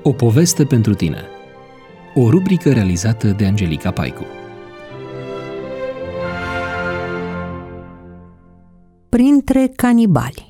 O poveste pentru tine. O rubrică realizată de Angelica Paicu. Printre canibali.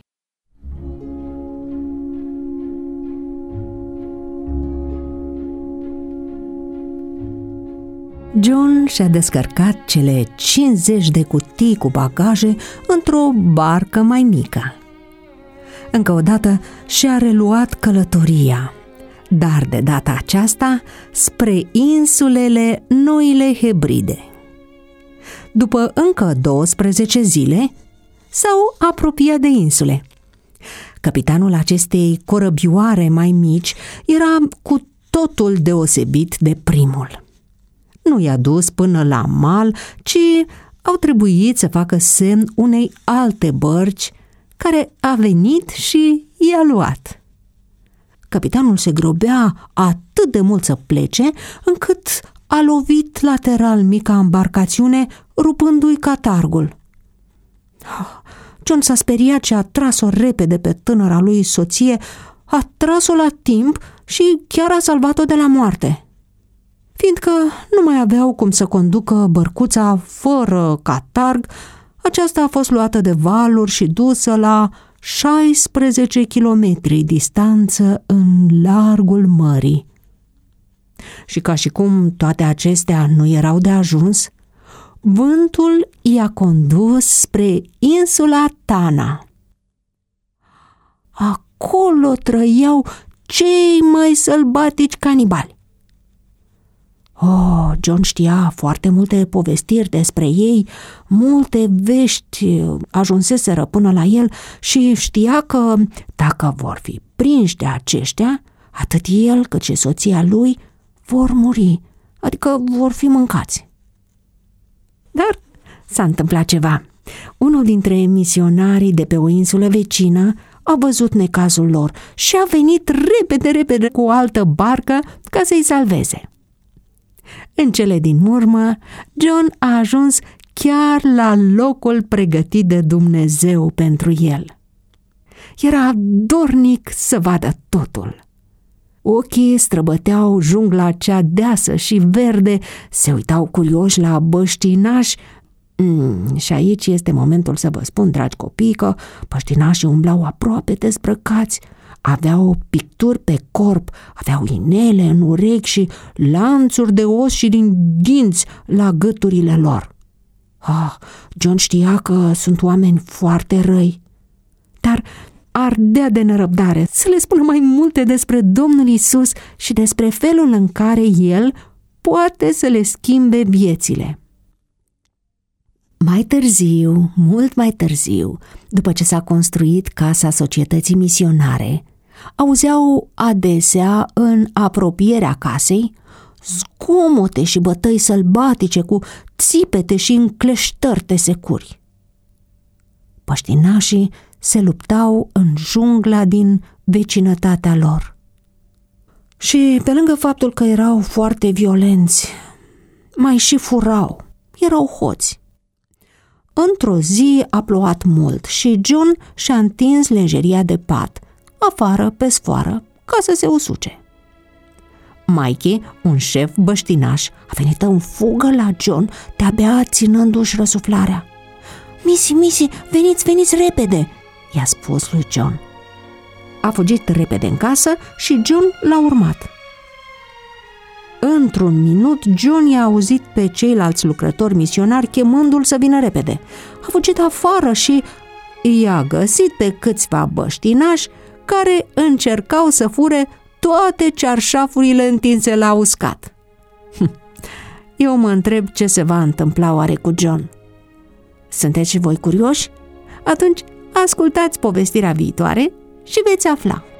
John și-a descărcat cele 50 de cutii cu bagaje într-o barcă mai mică. Încă o dată și-a reluat călătoria, dar de data aceasta spre insulele Noile Hebride. După încă 12 zile, s-au apropiat de insule. Capitanul acestei corăbioare mai mici era cu totul deosebit de primul. Nu i-a dus până la mal, ci au trebuit să facă semn unei alte bărci care a venit și i-a luat. Capitanul se grobea atât de mult să plece, încât a lovit lateral mica embarcațiune, rupându-i catargul. John s-a speriat și a tras-o repede pe tânăra lui soție, a tras-o la timp și chiar a salvat-o de la moarte. Fiindcă nu mai aveau cum să conducă bărcuța fără catarg, aceasta a fost luată de valuri și dusă la 16 kilometri distanță în largul mării. Și ca și cum toate acestea nu erau de ajuns, vântul i-a condus spre insula Tana. Acolo trăiau cei mai sălbatici canibali. John știa foarte multe povestiri despre ei, multe vești ajunseseră până la el și știa că dacă vor fi prinși de aceștia, atât el cât și soția lui vor muri, adică vor fi mâncați. Dar s-a întâmplat ceva. Unul dintre misionarii de pe o insulă vecină a văzut necazul lor și a venit repede cu o altă barcă ca să-i salveze. În cele din urmă, John a ajuns chiar la locul pregătit de Dumnezeu pentru el. Era dornic să vadă totul. Ochii străbăteau jungla cea deasă și verde, se uitau curioși la băștinași. Și aici este momentul să vă spun, dragi copii, că băștinașii umblau aproape dezbrăcați, aveau picturi pe corp, aveau inele în urechi și lanțuri de os și din dinți la gâturile lor. John știa că sunt oameni foarte răi, dar ardea de nerăbdare să le spună mai multe despre Domnul Iisus și despre felul în care El poate să le schimbe viețile. Mai târziu, mult mai târziu, după ce s-a construit Casa Societății Misionare, auzeau adesea în apropierea casei zgomote și bătăi sălbatice cu țipete și încleștări de securi. Băștinașii se luptau în jungla din vecinătatea lor. Și pe lângă faptul că erau foarte violenți, mai și furau, erau hoți. Într-o zi a plouat mult și John și-a întins lenjeria de pat afară pe sfoară ca să se usuce. Mikey, un șef băștinaș, a venit în fugă la John, de-abia ținându-și răsuflarea. Missy, veniți repede!" i-a spus lui John. A fugit repede în casă și John l-a urmat. Într-un minut, John i-a auzit pe ceilalți lucrători misionari chemându-l să vină repede. A fugit afară și i-a găsit pe câțiva băștinași care încercau să fure toate cearșafurile întinse la uscat. Eu mă întreb ce se va întâmpla oare cu John. Sunteți și voi curioși? Atunci ascultați povestirea viitoare și veți afla.